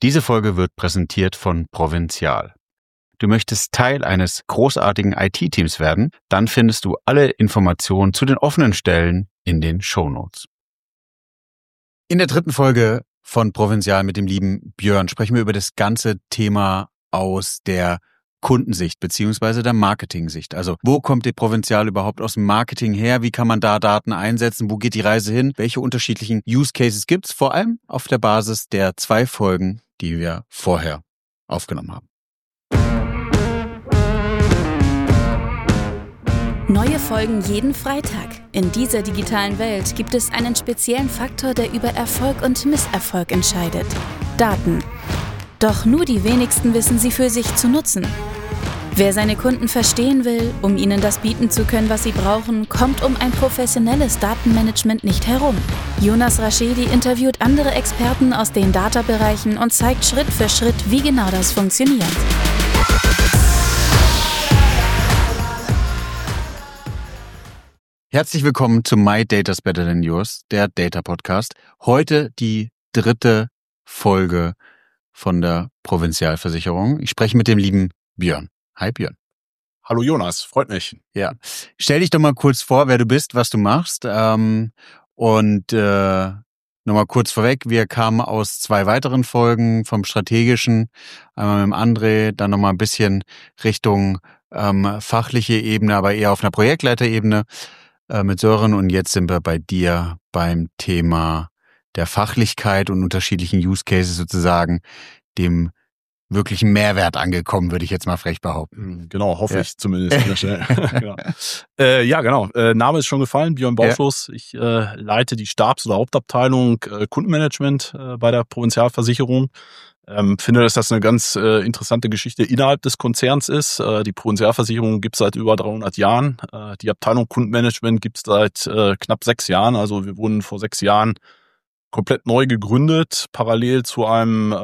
Diese Folge wird präsentiert von Provinzial. Du möchtest Teil eines großartigen IT-Teams werden? Dann findest du alle Informationen zu den offenen Stellen in den Shownotes. In der dritten Folge von Provinzial mit dem lieben Björn sprechen wir über das ganze Thema aus der Kundensicht beziehungsweise der Marketing-Sicht. Also wo kommt die Provinzial überhaupt aus dem Marketing her? Wie kann man da Daten einsetzen? Wo geht die Reise hin? Welche unterschiedlichen Use Cases gibt's? Vor allem auf der Basis der 2 Folgen, die wir vorher aufgenommen haben. Neue Folgen jeden Freitag. In dieser digitalen Welt gibt es einen speziellen Faktor, der über Erfolg und Misserfolg entscheidet: Daten. Doch nur die wenigsten wissen sie für sich zu nutzen. Wer seine Kunden verstehen will, um ihnen das bieten zu können, was sie brauchen, kommt um ein professionelles Datenmanagement nicht herum. Jonas Raschedi interviewt andere Experten aus den Data-Bereichen und zeigt Schritt für Schritt, wie genau das funktioniert. Herzlich willkommen zu My Data's Better Than Yours, der Data Podcast. Heute die 3. Folge von der Provinzialversicherung. Ich spreche mit dem lieben Björn. Hi Björn. Hallo Jonas, freut mich. Ja, stell dich doch mal kurz vor, wer du bist, was du machst. Und nochmal kurz vorweg, wir kamen aus 2 weiteren Folgen vom Strategischen, einmal mit dem André, dann nochmal ein bisschen Richtung fachliche Ebene, aber eher auf einer Projektleiterebene mit Sören. Und jetzt sind wir bei dir beim Thema der Fachlichkeit und unterschiedlichen Use Cases sozusagen, dem wirklichen Mehrwert angekommen, würde ich jetzt mal frech behaupten. Genau, hoffe ich zumindest. Genau. Genau. Name ist schon gefallen, Björn Bauschluss. Ja. Ich leite die Stabs- oder Hauptabteilung Kundenmanagement bei der Provinzialversicherung. Finde, dass das eine ganz interessante Geschichte innerhalb des Konzerns ist. Die Provinzialversicherung gibt es seit über 300 Jahren. Die Abteilung Kundenmanagement gibt es seit knapp 6 Jahren. Also wir wurden vor 6 Jahren komplett neu gegründet, parallel zu einem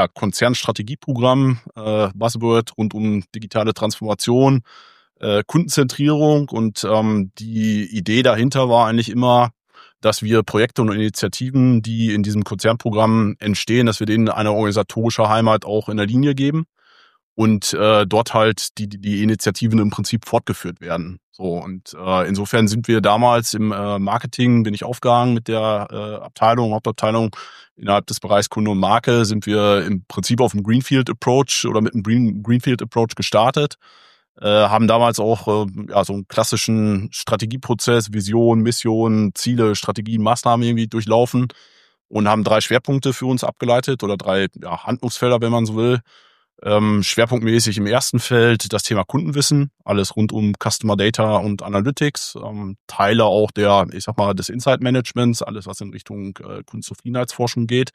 Konzernstrategieprogramm, Buzzword rund um digitale Transformation, Kundenzentrierung. Und die Idee dahinter war eigentlich immer, dass wir Projekte und Initiativen, die in diesem Konzernprogramm entstehen, dass wir denen eine organisatorische Heimat auch in der Linie geben und dort halt die Initiativen im Prinzip fortgeführt werden. So, und insofern sind wir damals im Marketing, bin ich aufgehangen mit der Hauptabteilung innerhalb des Bereichs Kunde und Marke, sind wir im Prinzip auf dem Greenfield Approach oder mit einem Greenfield Approach gestartet. Haben damals auch so einen klassischen Strategieprozess, Vision, Mission, Ziele, Strategien, Maßnahmen irgendwie durchlaufen und haben 3 Schwerpunkte für uns abgeleitet oder 3 Handlungsfelder, wenn man so will. Schwerpunktmäßig im ersten Feld das Thema Kundenwissen, alles rund um Customer Data und Analytics, Teile auch des Insight Managements, alles was in Richtung Kundenzufriedenheitsforschung geht.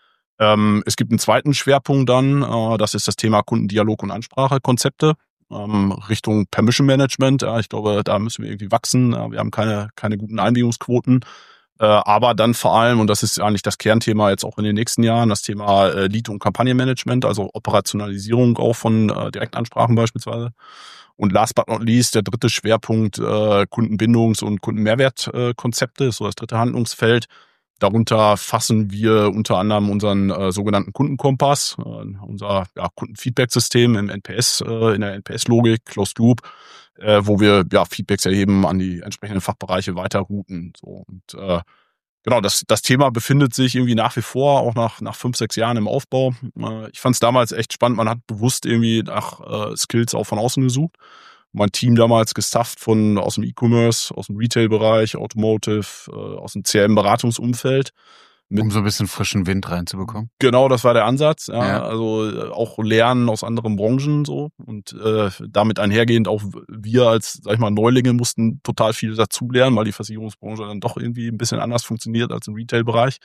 Es gibt einen zweiten Schwerpunkt dann, das ist das Thema Kundendialog und Ansprachekonzepte, Richtung Permission Management. Ich glaube, da müssen wir irgendwie wachsen. Wir haben keine guten Einwilligungsquoten. Aber dann vor allem, und das ist eigentlich das Kernthema jetzt auch in den nächsten Jahren, das Thema Lead- und Kampagnenmanagement, also Operationalisierung auch von Direktansprachen beispielsweise. Und last but not least, der dritte Schwerpunkt, Kundenbindungs- und Kundenmehrwertkonzepte, ist so das dritte Handlungsfeld. Darunter fassen wir unter anderem unseren sogenannten Kundenkompass, unser Kundenfeedback-System im NPS, in der NPS-Logik, Closed Loop, wo wir Feedbacks erheben an die entsprechenden Fachbereiche weiterrouten. So. Und genau, das Thema befindet sich irgendwie nach wie vor, auch nach 5, 6 Jahren im Aufbau. Ich fand es damals echt spannend, man hat bewusst irgendwie nach Skills auch von außen gesucht. Mein Team damals gestafft aus dem E-Commerce, aus dem Retail-Bereich, Automotive, aus dem CRM-Beratungsumfeld. Um so ein bisschen frischen Wind reinzubekommen. Genau, das war der Ansatz. Ja. Also auch lernen aus anderen Branchen so. Und damit einhergehend auch wir als, Neulinge mussten total viel dazulernen, weil die Versicherungsbranche dann doch irgendwie ein bisschen anders funktioniert als im Retail-Bereich.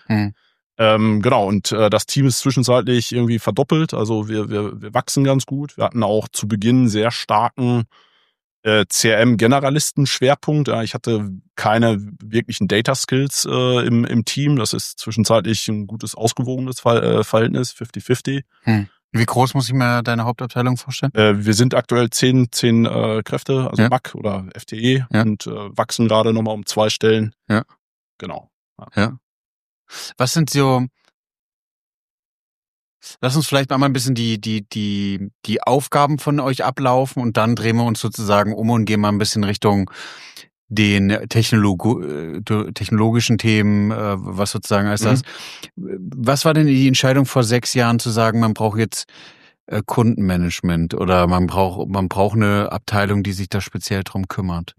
Genau, und das Team ist zwischenzeitlich irgendwie verdoppelt. Also wir wachsen ganz gut. Wir hatten auch zu Beginn sehr starken CRM-Generalisten-Schwerpunkt. Ich hatte keine wirklichen Data-Skills im Team. Das ist zwischenzeitlich ein gutes, ausgewogenes Verhältnis, 50-50. Wie groß muss ich mir deine Hauptabteilung vorstellen? Wir sind aktuell 10 Kräfte, also MAC oder FTE und wachsen gerade nochmal um 2 Stellen. Ja. Genau. Ja. Was sind so Lass uns vielleicht mal ein bisschen die Aufgaben von euch ablaufen und dann drehen wir uns sozusagen um und gehen mal ein bisschen Richtung den technologischen Themen, was sozusagen heißt das. Was war denn die Entscheidung vor 6 Jahren zu sagen, man braucht jetzt Kundenmanagement oder man braucht eine Abteilung, die sich da speziell drum kümmert?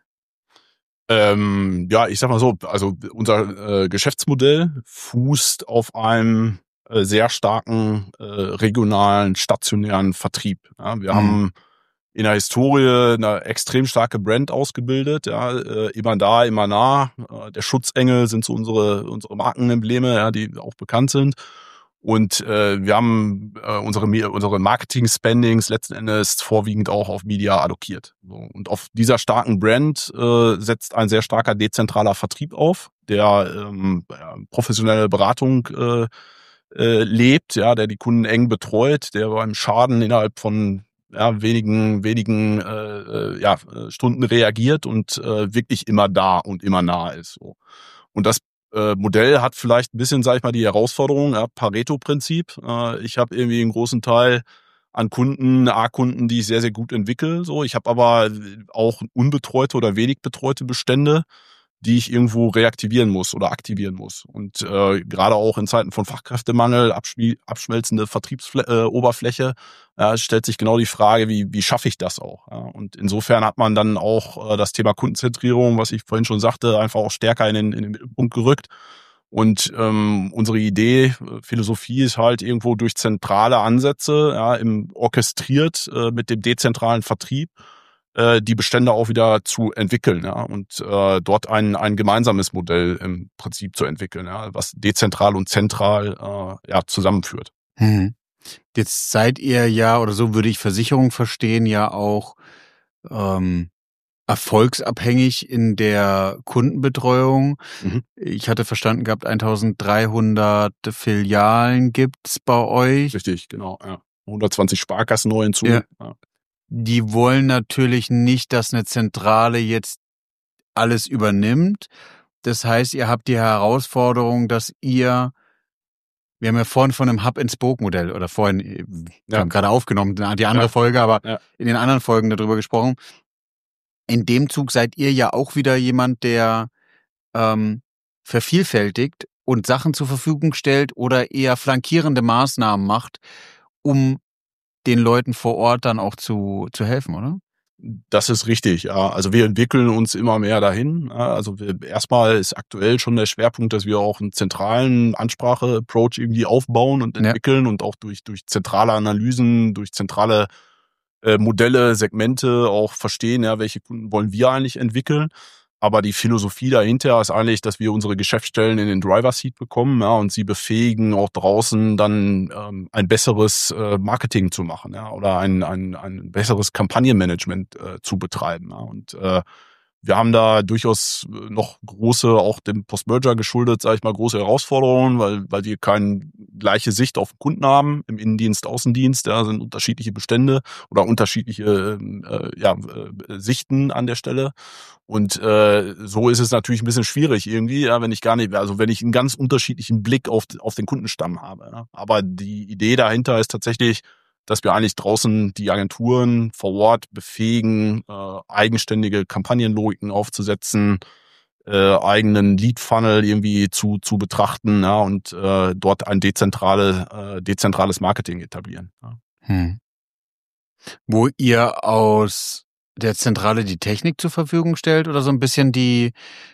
Ja, ich sag mal so, also unser Geschäftsmodell fußt auf einem sehr starken regionalen, stationären Vertrieb. Ja, wir haben in der Historie eine extrem starke Brand ausgebildet, ja, immer da, immer nah. Der Schutzengel sind so unsere Markenembleme, ja, die auch bekannt sind. Und wir haben unsere Marketing-Spendings letzten Endes vorwiegend auch auf Media allokiert. So, und auf dieser starken Brand setzt ein sehr starker dezentraler Vertrieb auf, der professionelle Beratung lebt, ja, der die Kunden eng betreut, der beim Schaden innerhalb von wenigen Stunden reagiert und wirklich immer da und immer nah ist. So. Und das Modell hat vielleicht ein bisschen, sag ich mal, die Herausforderung, Pareto-Prinzip. Ich habe irgendwie einen großen Teil an A-Kunden, die ich sehr, sehr gut entwickle. So, ich habe aber auch unbetreute oder wenig betreute Bestände, die ich irgendwo reaktivieren muss oder aktivieren muss. Und gerade auch in Zeiten von Fachkräftemangel, abschmelzende Vertriebsoberfläche, stellt sich genau die Frage, wie schaffe ich das auch? Ja? Und insofern hat man dann auch das Thema Kundenzentrierung, was ich vorhin schon sagte, einfach auch stärker in den Mittelpunkt gerückt. Und unsere Idee, Philosophie ist halt irgendwo durch zentrale Ansätze, orchestriert mit dem dezentralen Vertrieb, die Bestände auch wieder zu entwickeln, ja, und dort ein gemeinsames Modell im Prinzip zu entwickeln, ja, was dezentral und zentral zusammenführt. Jetzt seid ihr ja, oder so würde ich Versicherung verstehen, ja auch erfolgsabhängig in der Kundenbetreuung. Ich hatte verstanden gehabt, 1300 Filialen gibt's bei euch. Richtig, genau, ja. 120 Sparkassen neu hinzu. Ja. Die wollen natürlich nicht, dass eine Zentrale jetzt alles übernimmt. Das heißt, ihr habt die Herausforderung, dass wir haben ja vorhin von einem Hub-and-Spoke-Modell oder wir haben gerade aufgenommen, die andere Folge, aber in den anderen Folgen darüber gesprochen. In dem Zug seid ihr ja auch wieder jemand, der vervielfältigt und Sachen zur Verfügung stellt oder eher flankierende Maßnahmen macht, um den Leuten vor Ort dann auch zu helfen, oder? Das ist richtig, ja. Also wir entwickeln uns immer mehr dahin. Also erstmal ist aktuell schon der Schwerpunkt, dass wir auch einen zentralen Ansprache-Approach irgendwie aufbauen und entwickeln und auch durch zentrale Analysen, durch zentrale Modelle, Segmente auch verstehen, ja, welche Kunden wollen wir eigentlich entwickeln. Aber die Philosophie dahinter ist eigentlich, dass wir unsere Geschäftsstellen in den Driver-Seat bekommen, ja, und sie befähigen, auch draußen dann ein besseres Marketing zu machen, ja, oder ein besseres Kampagnenmanagement zu betreiben. Ja. Und wir haben da durchaus noch große, auch dem Post-Merger geschuldet, sage ich mal, große Herausforderungen, weil wir keine gleiche Sicht auf den Kunden haben. Im Innendienst, Außendienst, ja, sind unterschiedliche Bestände oder unterschiedliche Sichten an der Stelle. Und so ist es natürlich ein bisschen schwierig irgendwie, ja, wenn ich einen ganz unterschiedlichen Blick auf den Kundenstamm habe. Ja. Aber die Idee dahinter ist tatsächlich, dass wir eigentlich draußen die Agenturen vor Ort befähigen, eigenständige Kampagnenlogiken aufzusetzen, eigenen Lead-Funnel irgendwie zu betrachten, ja, und dort ein dezentrales Marketing etablieren. Ja. Wo ihr aus der Zentrale die Technik zur Verfügung stellt oder so ein bisschen die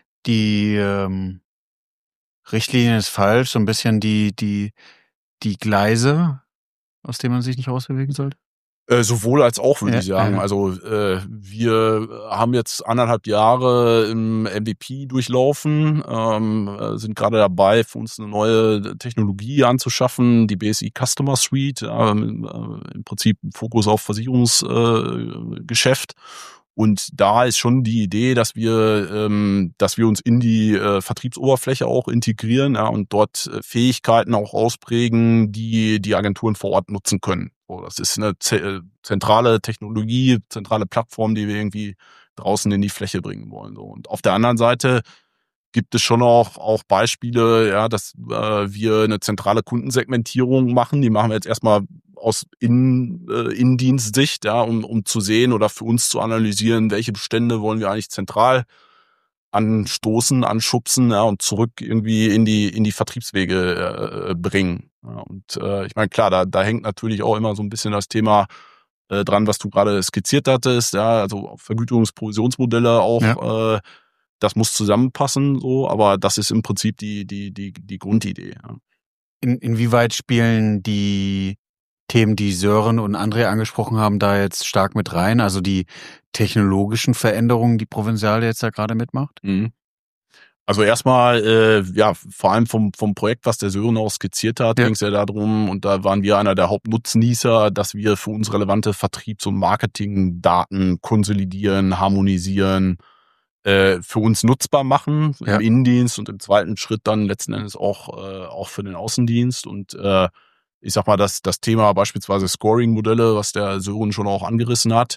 Richtlinie ist falsch, so ein bisschen die Gleise, aus dem man sich nicht rausbewegen sollte? Sowohl als auch, würde ich sagen. Ja. Also wir haben jetzt 1,5 Jahre im MVP durchlaufen, sind gerade dabei, für uns eine neue Technologie anzuschaffen, die BSI Customer Suite, im Prinzip Fokus auf Versicherungsgeschäft. Und da ist schon die Idee, dass wir uns in die Vertriebsoberfläche auch integrieren, ja, und dort Fähigkeiten auch ausprägen, die Agenturen vor Ort nutzen können. So, das ist eine zentrale Technologie, zentrale Plattform, die wir irgendwie draußen in die Fläche bringen wollen. So. Und auf der anderen Seite gibt es schon auch Beispiele, ja, dass wir eine zentrale Kundensegmentierung machen. Die machen wir jetzt erstmal aus Innendienstsicht, ja, um zu sehen oder für uns zu analysieren, welche Bestände wollen wir eigentlich zentral anstoßen, anschubsen, ja, und zurück irgendwie in die Vertriebswege bringen. Ja, und ich meine, klar, da hängt natürlich auch immer so ein bisschen das Thema dran, was du gerade skizziert hattest, ja, also Vergütungsprovisionsmodelle auch, ja. Das muss zusammenpassen, so, aber das ist im Prinzip die Grundidee. Ja. Inwieweit spielen die Themen, die Sören und André angesprochen haben, da jetzt stark mit rein? Also die technologischen Veränderungen, die Provinzial jetzt da gerade mitmacht? Mhm. Also erstmal, ja, vor allem vom Projekt, was der Sören auch skizziert hat, ging es ja darum, und da waren wir einer der Hauptnutznießer, dass wir für uns relevante Vertriebs- und Marketingdaten konsolidieren, harmonisieren, für uns nutzbar machen, im Innendienst und im zweiten Schritt dann letzten Endes auch für den Außendienst. Und ich sag mal, das Thema beispielsweise Scoring-Modelle, was der Sören schon auch angerissen hat,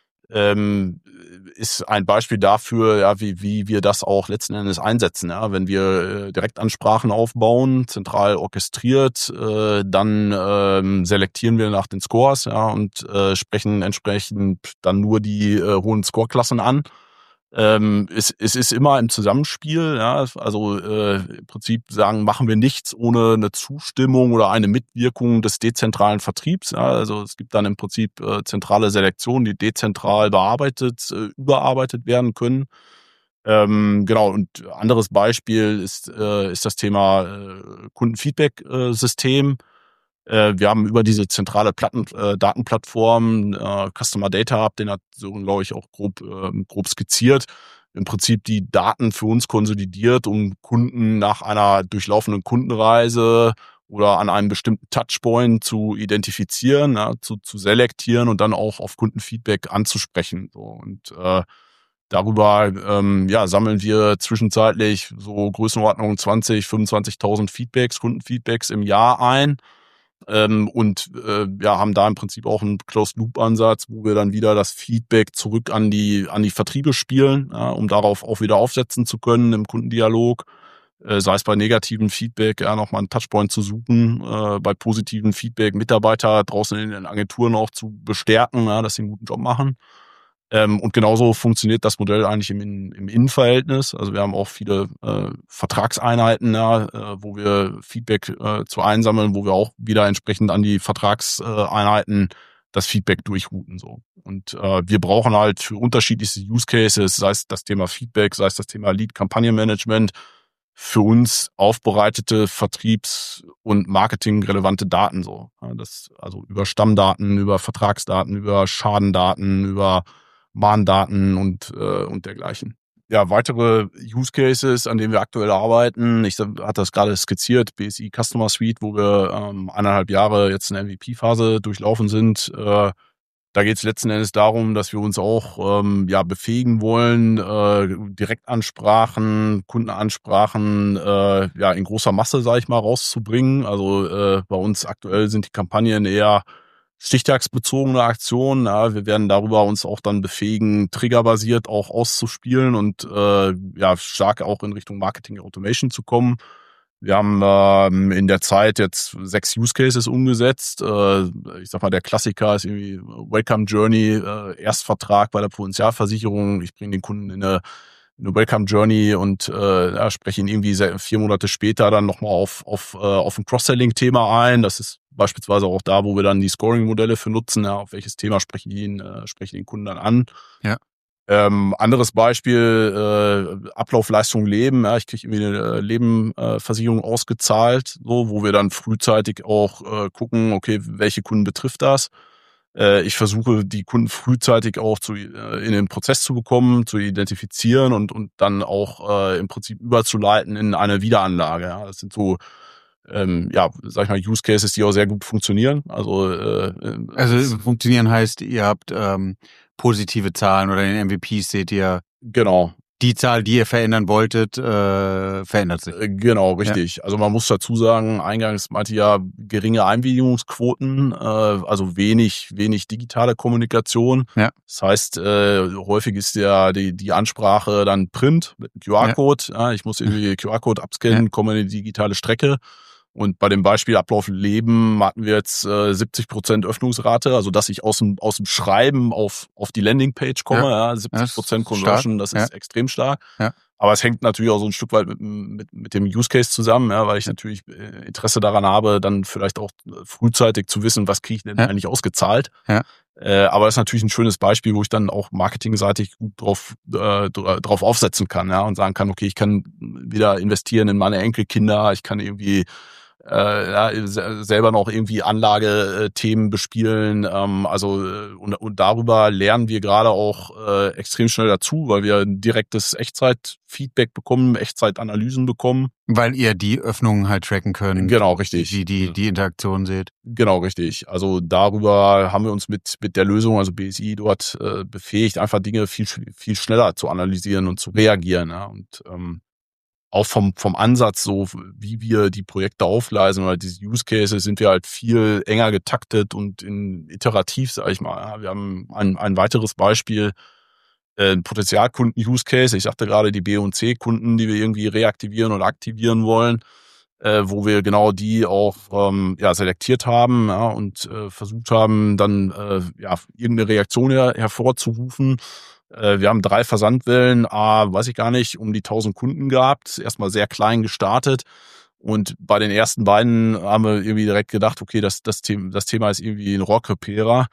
ist ein Beispiel dafür, ja, wie wir das auch letzten Endes einsetzen. Ja. Wenn wir Direktansprachen aufbauen, zentral orchestriert, dann selektieren wir nach den Scores, ja, und sprechen entsprechend dann nur die hohen Scoreklassen an. Es ist immer im Zusammenspiel, ja, also im Prinzip machen wir nichts ohne eine Zustimmung oder eine Mitwirkung des dezentralen Vertriebs. Ja, also es gibt dann im Prinzip zentrale Selektionen, die dezentral überarbeitet werden können. Genau, und anderes Beispiel ist das Thema Kundenfeedback-System. Wir haben über diese zentrale Datenplattform Customer Data Hub, den hat so, glaube ich, auch grob skizziert, im Prinzip die Daten für uns konsolidiert, um Kunden nach einer durchlaufenden Kundenreise oder an einem bestimmten Touchpoint zu identifizieren, ja, zu selektieren und dann auch auf Kundenfeedback anzusprechen. So. Und darüber sammeln wir zwischenzeitlich so Größenordnung 20.000, 25.000 Kundenfeedbacks im Jahr ein. Und haben da im Prinzip auch einen Closed-Loop-Ansatz, wo wir dann wieder das Feedback zurück an die Vertriebe spielen, ja, um darauf auch wieder aufsetzen zu können im Kundendialog. Sei es bei negativen Feedback, ja, nochmal einen Touchpoint zu suchen, bei positiven Feedback Mitarbeiter draußen in den Agenturen auch zu bestärken, ja, dass sie einen guten Job machen. Und genauso funktioniert das Modell eigentlich im Innenverhältnis. Also wir haben auch viele Vertragseinheiten, ja, wo wir Feedback zu einsammeln, wo wir auch wieder entsprechend an die Vertragseinheiten das Feedback durchrouten. So. Und wir brauchen halt für unterschiedlichste Use Cases, sei es das Thema Feedback, sei es das Thema Lead-Kampagnenmanagement, für uns aufbereitete Vertriebs- und Marketing-relevante Daten. So. Ja, also über Stammdaten, über Vertragsdaten, über Schadendaten, über Mahndaten und dergleichen. Ja, weitere Use Cases, an denen wir aktuell arbeiten. Ich hatte das gerade skizziert, BSI Customer Suite, wo wir 1,5 Jahre jetzt eine MVP-Phase durchlaufen sind. Da geht es letzten Endes darum, dass wir uns auch befähigen wollen, Direktansprachen, Kundenansprachen in großer Masse, sage ich mal, rauszubringen. Also bei uns aktuell sind die Kampagnen eher stichtagsbezogene Aktionen. Ja, wir werden darüber uns auch dann befähigen, triggerbasiert auch auszuspielen und stark auch in Richtung Marketing Automation zu kommen. Wir haben in der Zeit jetzt 6 Use Cases umgesetzt. Ich sag mal, der Klassiker ist irgendwie Welcome Journey, Erstvertrag bei der Provinzialversicherung. Ich bringe den Kunden in eine Welcome Journey und spreche ihn irgendwie 4 Monate später dann nochmal auf ein Cross-Selling-Thema ein. Das ist beispielsweise auch da, wo wir dann die Scoring-Modelle für nutzen. Ja, auf welches Thema spreche ich den Kunden dann an. Ja. Anderes Beispiel, Ablaufleistung Leben. Ja, ich kriege irgendwie eine Lebenversicherung ausgezahlt, so, wo wir dann frühzeitig auch gucken, okay, welche Kunden betrifft das. Ich versuche, die Kunden frühzeitig auch in den Prozess zu bekommen, zu identifizieren und dann auch im Prinzip überzuleiten in eine Wiederanlage. Ja. Das sind so sag ich mal, Use Cases, die auch sehr gut funktionieren. Also funktionieren heißt, ihr habt positive Zahlen oder in MVPs seht ihr. Genau. die Zahl, die ihr verändern wolltet, verändert sich. Genau, richtig. Ja. Also man muss dazu sagen, eingangs meinte ich ja geringe Einwilligungsquoten, also wenig digitale Kommunikation. Ja. Das heißt, häufig ist ja die Ansprache dann Print mit QR-Code. Ja, ich muss irgendwie QR-Code abscannen, komme in die digitale Strecke. Und bei dem Beispiel Ablauf Leben hatten wir jetzt 70% Öffnungsrate, also dass ich aus dem Schreiben auf die Landingpage komme. Ja, 70% Conversion, das ist extrem stark. Ja. Aber es hängt natürlich auch so ein Stück weit mit dem Use Case zusammen, ja, weil ich natürlich Interesse daran habe, dann vielleicht auch frühzeitig zu wissen, was kriege ich denn eigentlich ausgezahlt. Ja. Aber das ist natürlich ein schönes Beispiel, wo ich dann auch marketingseitig gut drauf aufsetzen kann, ja, und sagen kann, okay, ich kann wieder investieren in meine Enkelkinder, ich kann irgendwie selber noch irgendwie Anlagethemen bespielen. Und darüber lernen wir gerade auch extrem schnell dazu, weil wir ein direktes Echtzeit-Feedback bekommen, Echtzeitanalysen bekommen. Weil ihr die Öffnungen halt tracken könnt. Genau, richtig. Die Interaktion seht. Genau, richtig. Also darüber haben wir uns mit der Lösung, also BSI, dort befähigt, einfach Dinge viel schneller zu analysieren und zu reagieren. Ja. Und auch vom Ansatz, so wie wir die Projekte aufgleisen oder diese Use Cases, sind wir halt viel enger getaktet und iterativ, sage ich mal. Ja, wir haben ein weiteres Beispiel, ein Potenzialkunden-Use Case. Ich sagte gerade die B- und C-Kunden, die wir irgendwie reaktivieren oder aktivieren wollen, wo wir genau die auch selektiert haben, ja, und versucht haben, dann irgendeine Reaktion hervorzurufen. Wir haben 3 Versandwellen, weiß ich gar nicht, um die 1000 Kunden gehabt. Erstmal sehr klein gestartet. Und bei den ersten beiden haben wir irgendwie direkt gedacht, okay, das Thema ist irgendwie ein Rohrkrepierer,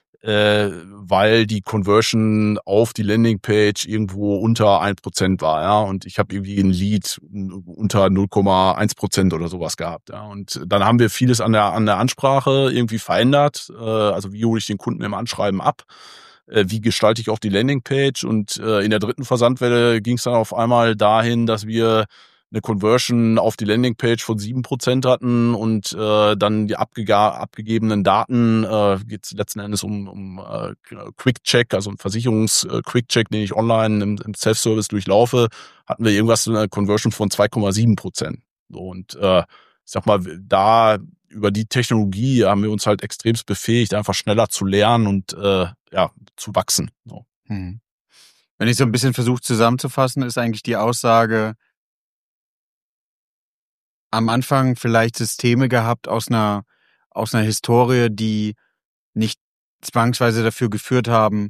weil die Conversion auf die Landingpage irgendwo unter 1% war, ja. Und ich habe irgendwie ein Lead unter 0,1% oder sowas gehabt, ja. Und dann haben wir vieles an der Ansprache irgendwie verändert. Also wie hole ich den Kunden im Anschreiben ab? Wie gestalte ich auch die Landingpage? Und in der 3. Versandwelle ging es dann auf einmal dahin, dass wir eine Conversion auf die Landingpage von 7% hatten und dann die abgegebenen Daten geht es letzten Endes um Quick-Check, also ein Versicherungs-Quick-Check, den ich online im Self-Service durchlaufe, hatten wir irgendwas eine Conversion von 2,7%. So, und ich sag mal, da über die Technologie haben wir uns halt extremst befähigt, einfach schneller zu lernen und zu wachsen. So. Wenn ich so ein bisschen versuche zusammenzufassen, ist eigentlich die Aussage, am Anfang vielleicht Systeme gehabt aus einer Historie, die nicht zwangsweise dafür geführt haben,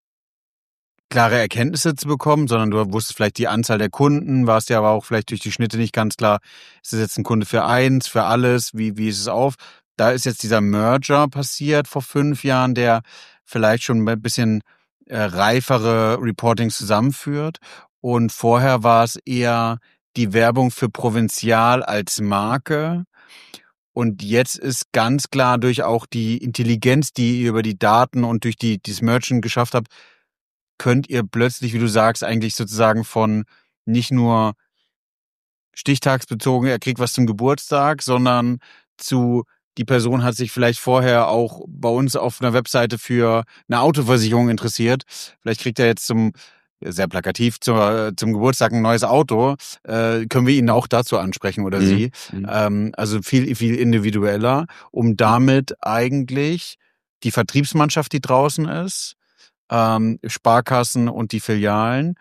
klare Erkenntnisse zu bekommen, sondern du wusstest vielleicht die Anzahl der Kunden, warst ja aber auch vielleicht durch die Schnitte nicht ganz klar, ist das jetzt ein Kunde für eins, für alles, wie ist es auf? Da ist jetzt dieser Merger passiert vor 5 Jahren, der vielleicht schon ein bisschen reifere Reportings zusammenführt. Und vorher war es eher die Werbung für Provinzial als Marke. Und jetzt ist ganz klar durch auch die Intelligenz, die ihr über die Daten und durch dieses Merchant geschafft habt, könnt ihr plötzlich, wie du sagst, eigentlich sozusagen von nicht nur stichtagsbezogen, er kriegt was zum Geburtstag, sondern zu, die Person hat sich vielleicht vorher auch bei uns auf einer Webseite für eine Autoversicherung interessiert. Vielleicht kriegt er jetzt sehr plakativ zum Geburtstag ein neues Auto. Können wir ihn auch dazu ansprechen oder sie? Also viel, viel individueller, um damit eigentlich die Vertriebsmannschaft, die draußen ist, Sparkassen und die Filialen,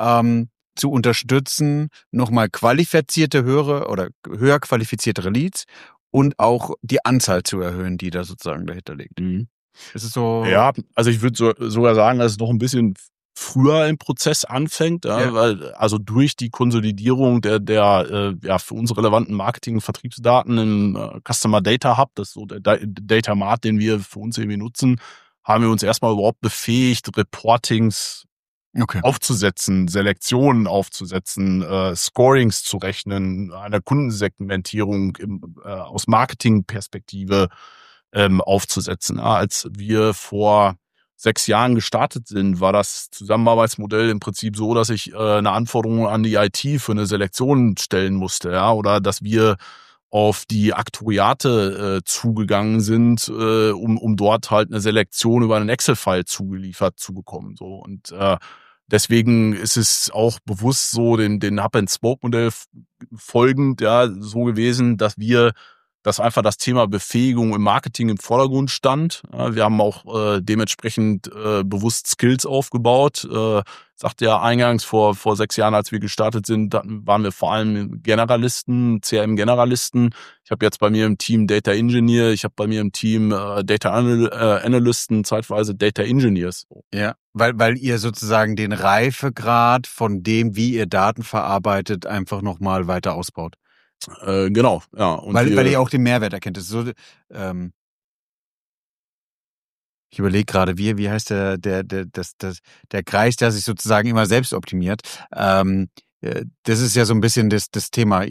zu unterstützen, nochmal qualifizierte höher qualifiziertere Leads und auch die Anzahl zu erhöhen, die da sozusagen dahinter liegt. Ist es so? Ja, also ich würde sogar sagen, dass es noch ein bisschen früher im Prozess anfängt, weil also durch die Konsolidierung der für uns relevanten Marketing- und Vertriebsdaten im Customer Data Hub, das ist so der Data Mart, den wir für uns irgendwie nutzen, haben wir uns erstmal überhaupt befähigt, Reportings aufzusetzen, Selektionen aufzusetzen, Scorings zu rechnen, eine Kundensegmentierung aus Marketingperspektive aufzusetzen. Ja, als wir vor 6 Jahren gestartet sind, war das Zusammenarbeitsmodell im Prinzip so, dass ich eine Anforderung an die IT für eine Selektion stellen musste, ja, oder dass wir auf die Aktuariate zugegangen sind, um dort halt eine Selektion über einen Excel-File zugeliefert zu bekommen. So. Und deswegen ist es auch bewusst so den Hub-and-Spoke-Modell folgend so gewesen, dass einfach das Thema Befähigung im Marketing im Vordergrund stand. Ja, wir haben auch dementsprechend bewusst Skills aufgebaut. Sagte ja eingangs, vor 6 Jahren, als wir gestartet sind, waren wir vor allem Generalisten, CRM-Generalisten. Ich habe jetzt bei mir im Team Data Engineer, ich habe bei mir im Team Data Analysten, zeitweise Data Engineers. Ja, weil ihr sozusagen den Reifegrad von dem, wie ihr Daten verarbeitet, einfach nochmal weiter ausbaut. Genau, ja. Und weil ihr auch den Mehrwert erkennt. Das ist so, ich überlege gerade, wie heißt der Kreis, der sich sozusagen immer selbst optimiert. Das ist ja so ein bisschen das Thema.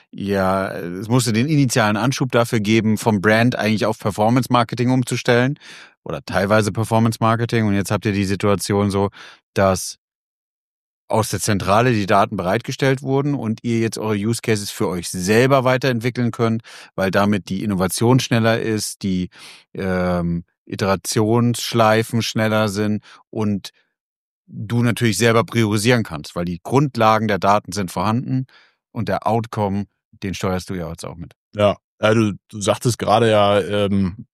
Es musste den initialen Anschub dafür geben, vom Brand eigentlich auf Performance Marketing umzustellen oder teilweise Performance Marketing. Und jetzt habt ihr die Situation so, dass aus der Zentrale die Daten bereitgestellt wurden und ihr jetzt eure Use Cases für euch selber weiterentwickeln könnt, weil damit die Innovation schneller ist, die Iterationsschleifen schneller sind und du natürlich selber priorisieren kannst, weil die Grundlagen der Daten sind vorhanden und der Outcome, den steuerst du ja jetzt auch mit. Ja, du sagtest gerade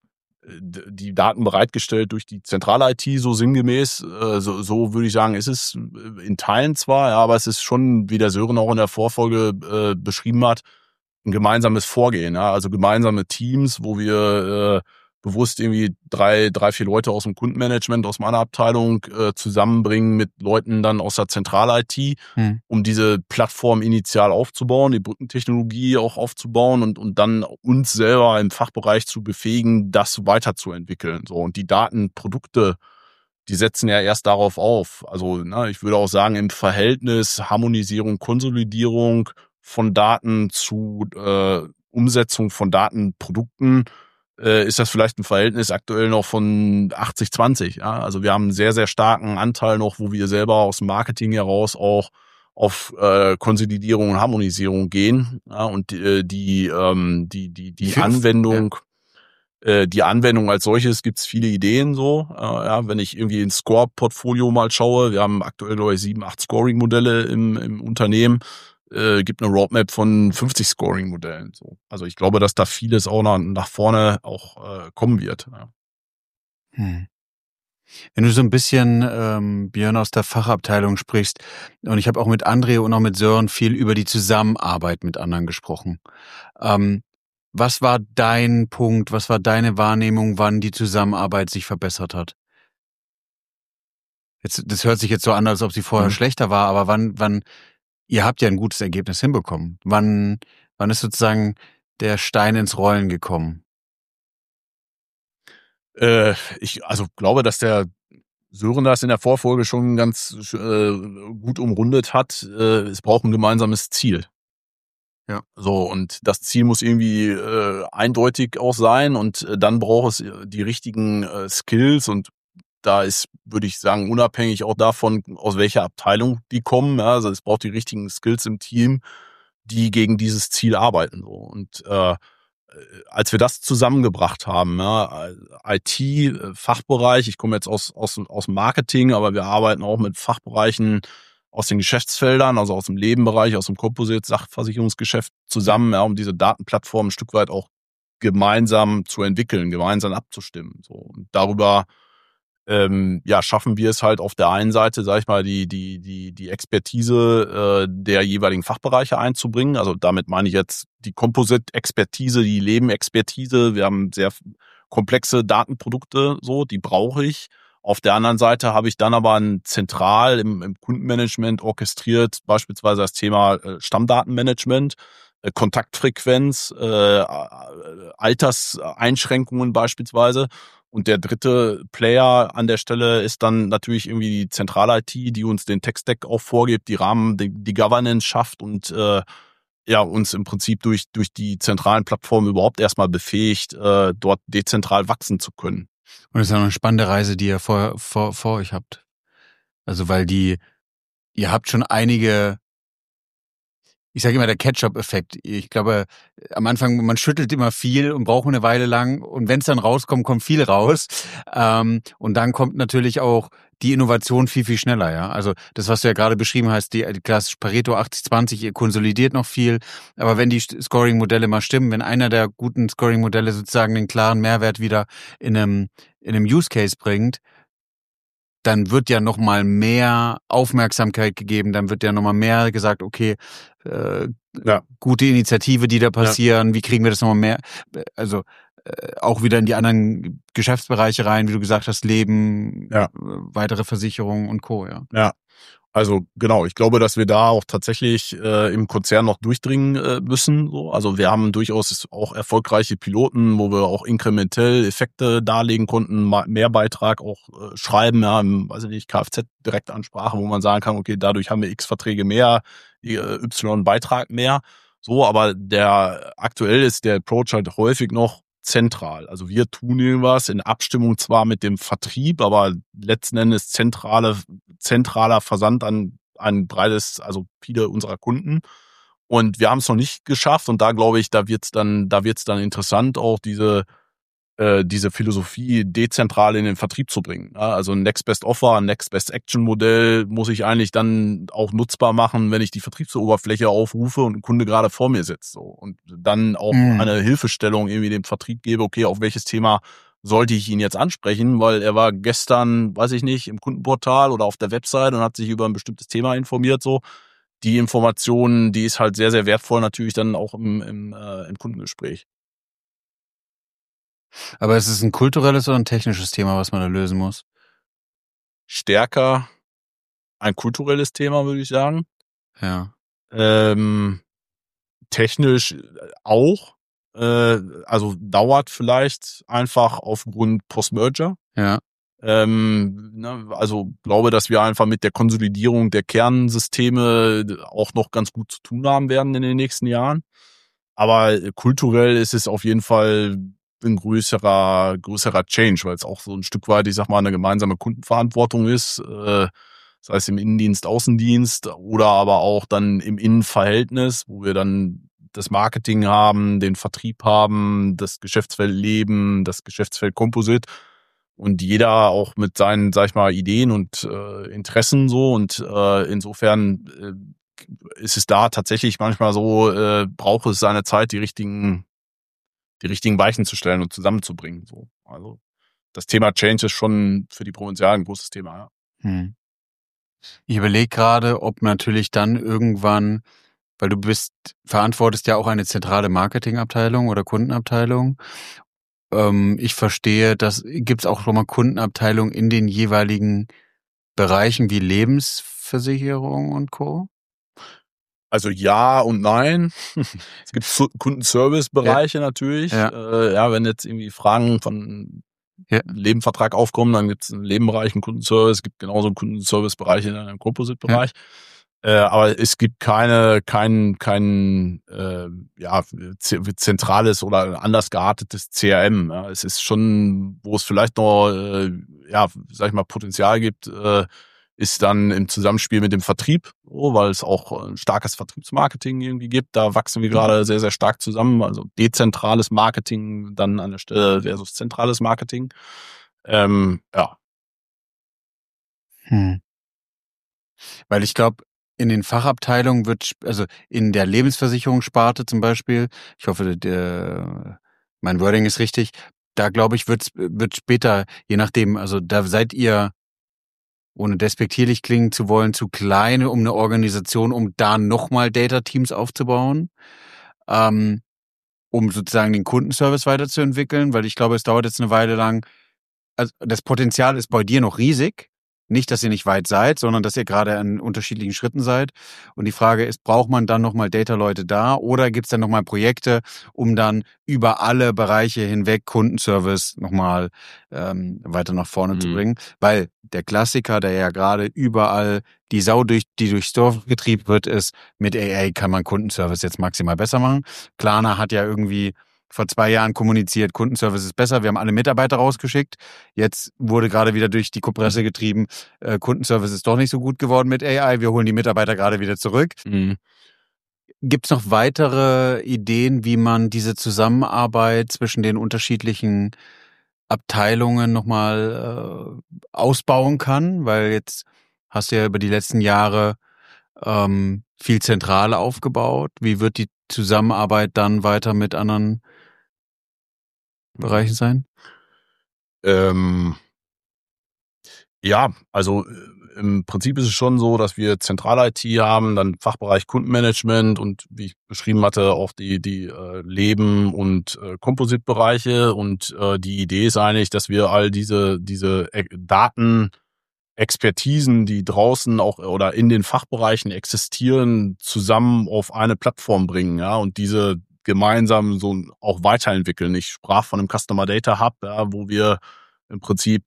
die Daten bereitgestellt durch die Zentrale-IT, so sinngemäß. So würde ich sagen, ist es in Teilen zwar, aber es ist schon, wie der Sören auch in der Vorfolge beschrieben hat, ein gemeinsames Vorgehen. Ja? Also gemeinsame Teams, wo wir bewusst irgendwie 3, 4 Leute aus dem Kundenmanagement, aus meiner Abteilung zusammenbringen mit Leuten dann aus der Zentrale-IT, um diese Plattform initial aufzubauen, die Brückentechnologie auch aufzubauen und dann uns selber im Fachbereich zu befähigen, das weiterzuentwickeln. So, und die Datenprodukte, die setzen ja erst darauf auf. Also ich würde auch sagen, im Verhältnis Harmonisierung, Konsolidierung von Daten zu Umsetzung von Datenprodukten ist das vielleicht ein Verhältnis aktuell noch von 80-20. Ja? Also wir haben einen sehr, sehr starken Anteil noch, wo wir selber aus dem Marketing heraus auch auf Konsolidierung und Harmonisierung gehen. Ja? Und die Anwendung, die Anwendung als solches gibt's viele Ideen so. Wenn ich irgendwie ins Score-Portfolio mal schaue, wir haben aktuell, glaube ich, 7, 8 Scoring-Modelle im Unternehmen. Gibt eine Roadmap von 50 Scoring-Modellen. So. Also ich glaube, dass da vieles auch nach vorne auch kommen wird. Ja. Wenn du so ein bisschen, Björn, aus der Fachabteilung sprichst, und ich habe auch mit André und auch mit Sören viel über die Zusammenarbeit mit anderen gesprochen. Was war dein Punkt, was war deine Wahrnehmung, wann die Zusammenarbeit sich verbessert hat? Das hört sich jetzt so an, als ob sie vorher schlechter war, aber wann ihr habt ja ein gutes Ergebnis hinbekommen. Wann ist sozusagen der Stein ins Rollen gekommen? Ich glaube, dass der Sören das in der Vorfolge schon ganz gut umrundet hat. Es braucht ein gemeinsames Ziel. Ja. So, und das Ziel muss irgendwie eindeutig auch sein und dann braucht es die richtigen Skills und da ist, würde ich sagen, unabhängig auch davon, aus welcher Abteilung die kommen. Ja, also es braucht die richtigen Skills im Team, die gegen dieses Ziel arbeiten. So. Und als wir das zusammengebracht haben, IT-Fachbereich, ich komme jetzt aus Marketing, aber wir arbeiten auch mit Fachbereichen aus den Geschäftsfeldern, also aus dem Lebenbereich, aus dem Composite-Sachversicherungsgeschäft zusammen, um diese Datenplattform ein Stück weit auch gemeinsam zu entwickeln, gemeinsam abzustimmen. So. Und darüber schaffen wir es halt auf der einen Seite, sage ich mal, die Expertise der jeweiligen Fachbereiche einzubringen. Also damit meine ich jetzt die Composite-Expertise, die Leben-Expertise. Wir haben sehr komplexe Datenprodukte, so, die brauche ich. Auf der anderen Seite habe ich dann aber zentral im Kundenmanagement orchestriert, beispielsweise das Thema Stammdatenmanagement, Kontaktfrequenz, Alterseinschränkungen beispielsweise. Und der dritte Player an der Stelle ist dann natürlich irgendwie die Zentral-IT, die uns den Tech-Stack auch vorgibt, die Rahmen, die Governance schafft und uns im Prinzip durch die zentralen Plattformen überhaupt erstmal befähigt, dort dezentral wachsen zu können. Und das ist auch eine spannende Reise, die ihr vor euch habt. Also weil ihr habt schon einige, ich sage immer der Ketchup-Effekt. Ich glaube, am Anfang, man schüttelt immer viel und braucht eine Weile lang und wenn es dann rauskommt, kommt viel raus. Und dann kommt natürlich auch die Innovation viel, viel schneller, ja. Also das, was du ja gerade beschrieben hast, die klassische Pareto 80-20, ihr konsolidiert noch viel. Aber wenn die Scoring-Modelle mal stimmen, wenn einer der guten Scoring-Modelle sozusagen den klaren Mehrwert wieder in einem Use-Case bringt, dann wird ja noch mal mehr Aufmerksamkeit gegeben, dann wird ja noch mal mehr gesagt, okay, gute Initiative, die da passieren, wie kriegen wir das noch mal mehr, also auch wieder in die anderen Geschäftsbereiche rein, wie du gesagt hast, Leben, weitere Versicherungen und Co. Ja, also genau, ich glaube, dass wir da auch tatsächlich im Konzern noch durchdringen müssen. So. Also wir haben durchaus auch erfolgreiche Piloten, wo wir auch inkrementell Effekte darlegen konnten, Mehrbeitrag auch schreiben, weiß ich nicht, Kfz-Direktansprache, wo man sagen kann, okay, dadurch haben wir X Verträge mehr, Y Beitrag mehr. So, aber aktuell ist der Approach halt häufig noch zentral. Also wir tun irgendwas in Abstimmung zwar mit dem Vertrieb, aber letzten Endes zentraler Versand an ein breites, also viele unserer Kunden. Und wir haben es noch nicht geschafft. Und da glaube ich, da wird's dann interessant, auch diese Philosophie dezentral in den Vertrieb zu bringen. Ja, also ein Next Best Offer, ein Next Best Action Modell muss ich eigentlich dann auch nutzbar machen, wenn ich die Vertriebsoberfläche aufrufe und ein Kunde gerade vor mir sitzt. So. Und dann auch eine Hilfestellung irgendwie dem Vertrieb gebe, okay, auf welches Thema sollte ich ihn jetzt ansprechen, weil er war gestern, weiß ich nicht, im Kundenportal oder auf der Website und hat sich über ein bestimmtes Thema informiert. So. Die Information, die ist halt sehr, sehr wertvoll natürlich dann auch im Kundengespräch. Aber ist es ein kulturelles oder ein technisches Thema, was man da lösen muss? Stärker ein kulturelles Thema, würde ich sagen. Ja. Technisch auch. Also dauert vielleicht einfach aufgrund Post-Merger. Ja. Also glaube, dass wir einfach mit der Konsolidierung der Kernsysteme auch noch ganz gut zu tun haben werden in den nächsten Jahren. Aber kulturell ist es auf jeden Fall ein größerer Change, weil es auch so ein Stück weit, ich sag mal, eine gemeinsame Kundenverantwortung ist, sei es im Innendienst, Außendienst oder aber auch dann im Innenverhältnis, wo wir dann das Marketing haben, den Vertrieb haben, das Geschäftsfeld Leben, das Geschäftsfeld Composite und jeder auch mit seinen, sag ich mal, Ideen und Interessen so und insofern ist es da tatsächlich manchmal so, braucht es seine Zeit, die richtigen Weichen zu stellen und zusammenzubringen. So. Also das Thema Change ist schon für die Provinzial ein großes Thema. Ja. Ich überlege gerade, ob natürlich dann irgendwann, weil du verantwortest ja auch eine zentrale Marketingabteilung oder Kundenabteilung. Ich verstehe, gibt es auch schon mal Kundenabteilungen in den jeweiligen Bereichen wie Lebensversicherung und Co.? Also ja und nein. Es gibt Kundenservice-Bereiche natürlich. Ja. Wenn jetzt irgendwie Fragen von Lebenvertrag aufkommen, dann gibt es einen Lebenbereich, einen Kundenservice. Es gibt genauso einen Kundenservice-Bereich in einem Composite-Bereich. Aber es gibt kein zentrales oder anders geartetes CRM. Ja. Es ist schon, wo es vielleicht noch, sag ich mal, Potenzial gibt, ist dann im Zusammenspiel mit dem Vertrieb, weil es auch ein starkes Vertriebsmarketing irgendwie gibt. Da wachsen wir gerade sehr, sehr stark zusammen. Also dezentrales Marketing dann an der Stelle versus zentrales Marketing. Ja. Weil ich glaube, in den Fachabteilungen also in der Lebensversicherungssparte zum Beispiel, ich hoffe, mein Wording ist richtig, da glaube ich, wird später, je nachdem, also da seid ihr, ohne despektierlich klingen zu wollen, zu klein, um eine Organisation, um da nochmal Data-Teams aufzubauen, um sozusagen den Kundenservice weiterzuentwickeln, weil ich glaube, es dauert jetzt eine Weile lang. Also das Potenzial ist bei dir noch riesig. Nicht, dass ihr nicht weit seid, sondern dass ihr gerade an unterschiedlichen Schritten seid. Und die Frage ist, braucht man dann nochmal Data-Leute da oder gibt es dann nochmal Projekte, um dann über alle Bereiche hinweg Kundenservice nochmal weiter nach vorne zu bringen? Weil der Klassiker, der ja gerade überall die Sau die durchs Dorf getrieben wird, ist, mit AI kann man Kundenservice jetzt maximal besser machen. Klarna hat ja irgendwie vor 2 Jahren kommuniziert, Kundenservice ist besser, wir haben alle Mitarbeiter rausgeschickt. Jetzt wurde gerade wieder durch die Presse getrieben, Kundenservice ist doch nicht so gut geworden mit AI, wir holen die Mitarbeiter gerade wieder zurück. Gibt es noch weitere Ideen, wie man diese Zusammenarbeit zwischen den unterschiedlichen Abteilungen nochmal ausbauen kann? Weil jetzt hast du ja über die letzten Jahre viel zentral aufgebaut. Wie wird die Zusammenarbeit dann weiter mit anderen Bereichen sein? Ja, also im Prinzip ist es schon so, dass wir Zentral-IT haben, dann Fachbereich Kundenmanagement und wie ich beschrieben hatte, auch die Leben- und Composite-Bereiche. Und die Idee ist eigentlich, dass wir all diese Datenexpertisen, die draußen auch oder in den Fachbereichen existieren, zusammen auf eine Plattform bringen, ja, und diese gemeinsam so auch weiterentwickeln. Ich sprach von einem Customer Data Hub, ja, wo wir im Prinzip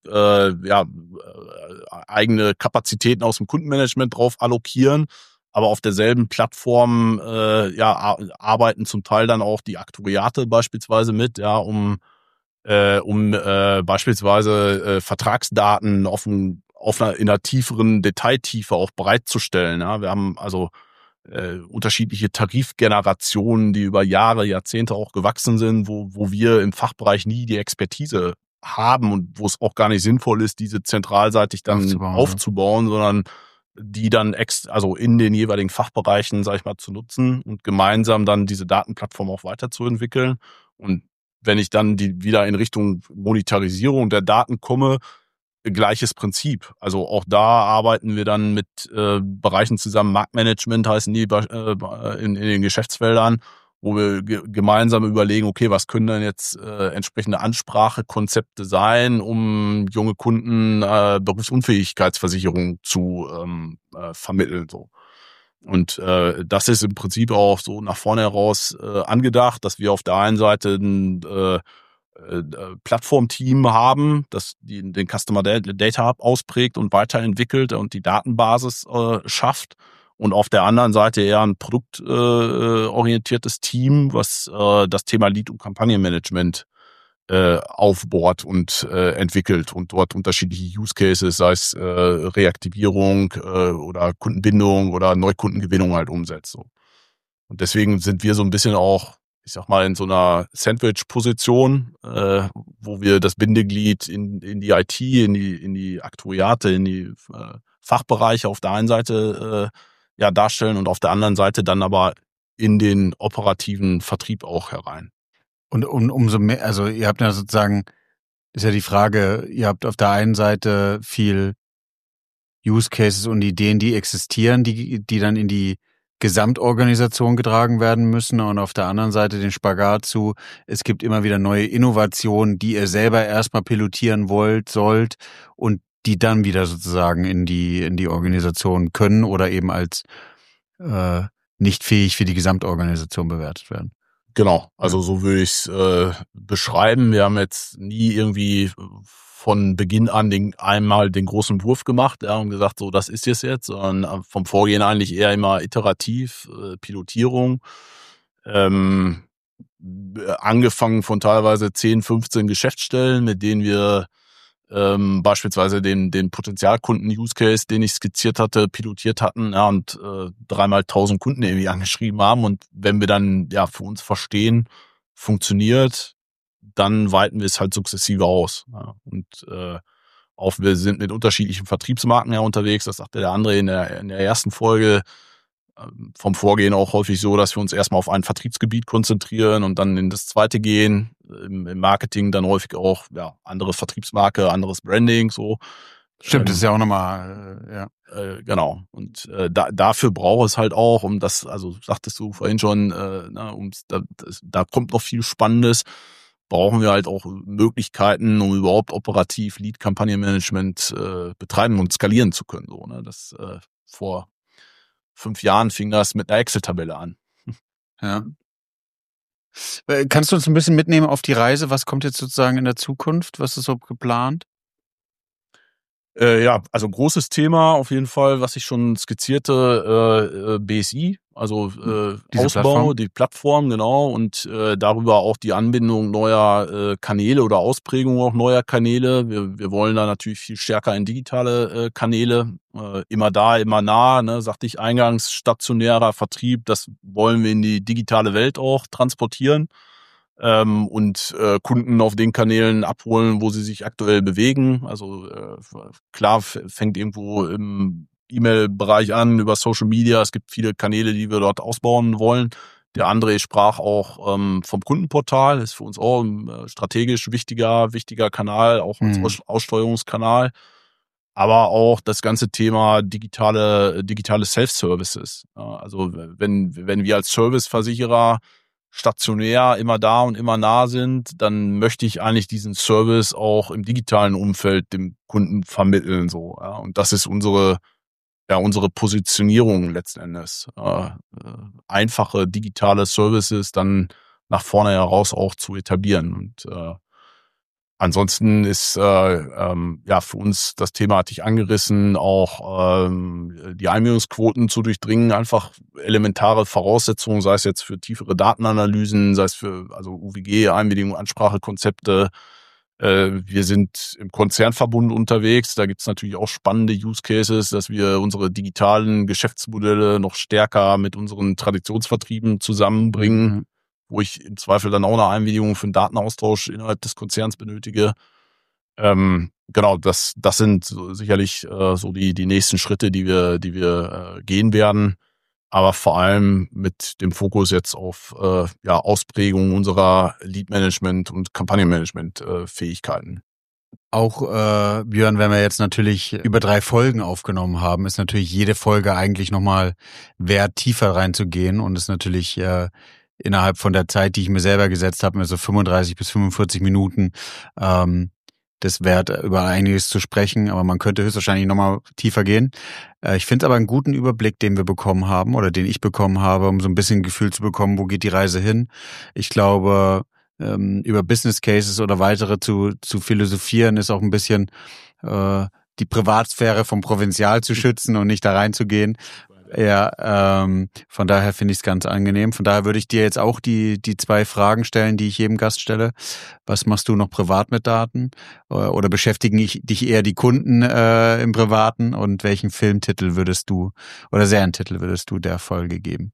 eigene Kapazitäten aus dem Kundenmanagement drauf allokieren, aber auf derselben Plattform arbeiten zum Teil dann auch die Aktuariate beispielsweise mit, ja, um beispielsweise Vertragsdaten in einer tieferen Detailtiefe auch bereitzustellen. Ja. Wir haben also unterschiedliche Tarifgenerationen, die über Jahre, Jahrzehnte auch gewachsen sind, wo wir im Fachbereich nie die Expertise haben und wo es auch gar nicht sinnvoll ist, diese zentralseitig dann aufzubauen, sondern die dann also in den jeweiligen Fachbereichen, sag ich mal, zu nutzen und gemeinsam dann diese Datenplattform auch weiterzuentwickeln. Und wenn ich dann wieder in Richtung Monetarisierung der Daten komme, gleiches Prinzip. Also auch da arbeiten wir dann mit Bereichen zusammen, Marktmanagement heißen die in den Geschäftsfeldern, wo wir gemeinsam überlegen, okay, was können denn jetzt entsprechende Ansprachekonzepte sein, um junge Kunden Berufsunfähigkeitsversicherung zu vermitteln. So. Und das ist im Prinzip auch so nach vorne heraus angedacht, dass wir auf der einen Seite ein Plattformteam haben, das den Customer Data Hub ausprägt und weiterentwickelt und die Datenbasis schafft. Und auf der anderen Seite eher ein produktorientiertes Team, was das Thema Lead- und Kampagnenmanagement aufbohrt und entwickelt und dort unterschiedliche Use Cases, sei es Reaktivierung oder Kundenbindung oder Neukundengewinnung halt umsetzt. So. Und deswegen sind wir so ein bisschen auch, ich sag mal, in so einer Sandwich-Position, wo wir das Bindeglied in die IT, in die Aktuariate, in die Fachbereiche auf der einen Seite darstellen und auf der anderen Seite dann aber in den operativen Vertrieb auch herein. Und umso mehr, also ihr habt ja sozusagen, ist ja die Frage, ihr habt auf der einen Seite viel Use Cases und Ideen, die existieren, die dann in die Gesamtorganisation getragen werden müssen, und auf der anderen Seite den Spagat zu, es gibt immer wieder neue Innovationen, die ihr selber erstmal pilotieren sollt und die dann wieder sozusagen in die Organisation können oder eben als nicht fähig für die Gesamtorganisation bewertet werden. Genau, also so würde ich es beschreiben. Wir haben jetzt nie irgendwie von Beginn an einmal den großen Wurf gemacht und gesagt, so das ist es jetzt, sondern vom Vorgehen eigentlich eher immer iterativ, Pilotierung, angefangen von teilweise 10, 15 Geschäftsstellen, mit denen wir beispielsweise den Potenzialkunden-Use-Case, den ich skizziert hatte, pilotiert hatten, und 3.000 Kunden irgendwie angeschrieben haben. Und wenn wir dann für uns verstehen, funktioniert, dann weiten wir es halt sukzessive aus. Ja. Und auch wir sind mit unterschiedlichen Vertriebsmarken unterwegs. Das sagte der André in der ersten Folge. Vom Vorgehen auch häufig so, dass wir uns erstmal auf ein Vertriebsgebiet konzentrieren und dann in das zweite gehen. Im Marketing dann häufig auch andere Vertriebsmarke, anderes Branding. So. Stimmt, das ist ja auch nochmal, genau. Und dafür braucht es halt auch, um das, also sagtest du vorhin schon, da kommt noch viel Spannendes, brauchen wir halt auch Möglichkeiten, um überhaupt operativ Lead-Kampagnenmanagement betreiben und skalieren zu können. So, ne? Das vor 5 Jahren fing das mit einer Excel-Tabelle an. Ja. Kannst du uns ein bisschen mitnehmen auf die Reise? Was kommt jetzt sozusagen in der Zukunft? Was ist so geplant? Also großes Thema auf jeden Fall, was ich schon skizzierte, BSI, also Ausbau, die Plattform, genau, und darüber auch die Anbindung neuer Kanäle oder Ausprägung auch neuer Kanäle. Wir wollen da natürlich viel stärker in digitale Kanäle, immer da, immer nah, ne, sagte ich eingangs, stationärer Vertrieb, das wollen wir in die digitale Welt auch transportieren. und Kunden auf den Kanälen abholen, wo sie sich aktuell bewegen. Also klar, fängt irgendwo im E-Mail-Bereich an, über Social Media. Es gibt viele Kanäle, die wir dort ausbauen wollen. Der André sprach auch vom Kundenportal, ist für uns auch ein strategisch wichtiger Kanal, auch als Aussteuerungskanal. Aber auch das ganze Thema digitale Self-Services. Also wenn wir als Serviceversicherer stationär immer da und immer nah sind, dann möchte ich eigentlich diesen Service auch im digitalen Umfeld dem Kunden vermitteln. So, ja. Und das ist unsere Positionierung letzten Endes. Einfache digitale Services dann nach vorne heraus auch zu etablieren. Und ansonsten ist für uns das Thema, hatte ich angerissen, auch die Einwilligungsquoten zu durchdringen, einfach elementare Voraussetzungen, sei es jetzt für tiefere Datenanalysen, sei es für UWG, Einwilligung, Ansprachekonzepte. Wir sind im Konzernverbund unterwegs, da gibt's natürlich auch spannende Use Cases, dass wir unsere digitalen Geschäftsmodelle noch stärker mit unseren Traditionsvertrieben zusammenbringen, wo ich im Zweifel dann auch eine Einwilligung für einen Datenaustausch innerhalb des Konzerns benötige. Genau, das sind sicherlich so die nächsten Schritte, die wir gehen werden, aber vor allem mit dem Fokus jetzt auf Ausprägung unserer Lead-Management- und Kampagnenmanagement-Fähigkeiten. Auch, Björn, wenn wir jetzt natürlich über 3 Folgen aufgenommen haben, ist natürlich jede Folge eigentlich nochmal wert, tiefer reinzugehen und ist natürlich innerhalb von der Zeit, die ich mir selber gesetzt habe, mir so 35 bis 45 Minuten, das wert, über einiges zu sprechen, aber man könnte höchstwahrscheinlich nochmal tiefer gehen. Ich finde es aber einen guten Überblick, den wir bekommen haben oder den ich bekommen habe, um so ein bisschen ein Gefühl zu bekommen, wo geht die Reise hin. Ich glaube, über Business Cases oder weitere zu philosophieren ist auch ein bisschen die Privatsphäre vom Provinzial zu schützen und nicht da reinzugehen. Ja, von daher finde ich es ganz angenehm. Von daher würde ich dir jetzt auch die 2 Fragen stellen, die ich jedem Gast stelle. Was machst du noch privat mit Daten? Oder beschäftigen dich eher die Kunden im Privaten? Und welchen Filmtitel oder Serientitel würdest du der Folge geben?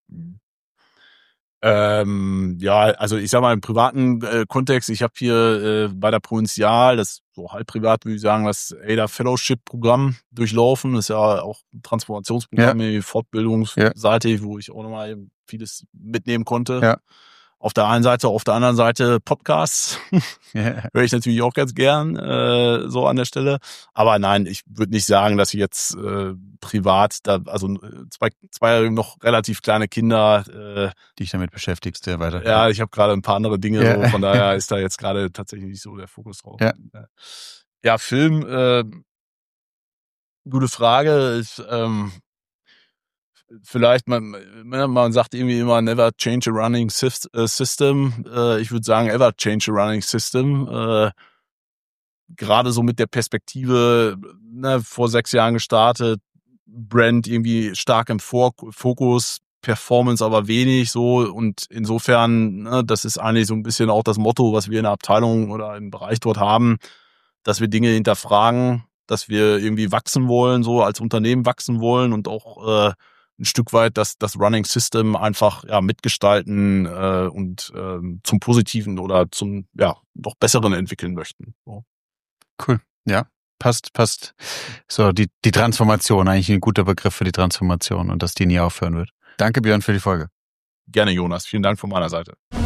Also ich sag mal im privaten Kontext, ich habe hier bei der Provinzial, das so halb privat würde ich sagen, das ADA Fellowship Programm durchlaufen. Das ist ja auch ein Transformationsprogramm, fortbildungsseitig, wo ich auch nochmal vieles mitnehmen konnte. Ja. Auf der einen Seite, auf der anderen Seite Podcasts. Höre ich natürlich auch ganz gern so an der Stelle. Aber nein, ich würde nicht sagen, dass ich jetzt privat, zwei noch relativ kleine Kinder. Die dich damit beschäftigst, ja weiter. Ja, ich habe gerade ein paar andere Dinge, so, von daher ist da jetzt gerade tatsächlich nicht so der Fokus drauf. Ja, Film, gute Frage. Ist, vielleicht, man sagt irgendwie immer never change a running system. Ich würde sagen, ever change a running system. Gerade so mit der Perspektive, vor 6 Jahren gestartet, Brand irgendwie stark im Fokus, Performance aber wenig so. Und insofern, das ist eigentlich so ein bisschen auch das Motto, was wir in der Abteilung oder im Bereich dort haben, dass wir Dinge hinterfragen, dass wir irgendwie wachsen wollen, so als Unternehmen wachsen wollen und auch ein Stück weit das Running System einfach mitgestalten und zum Positiven oder zum noch Besseren entwickeln möchten. So. Cool, ja, passt. So die Transformation, eigentlich ein guter Begriff für die Transformation und dass die nie aufhören wird. Danke, Björn, für die Folge. Gerne, Jonas. Vielen Dank von meiner Seite.